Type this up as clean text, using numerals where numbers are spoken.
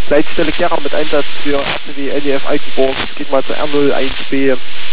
Leitstelle Gera mit Einsatz für RCW NEF Altenburg. Es geht mal zur R012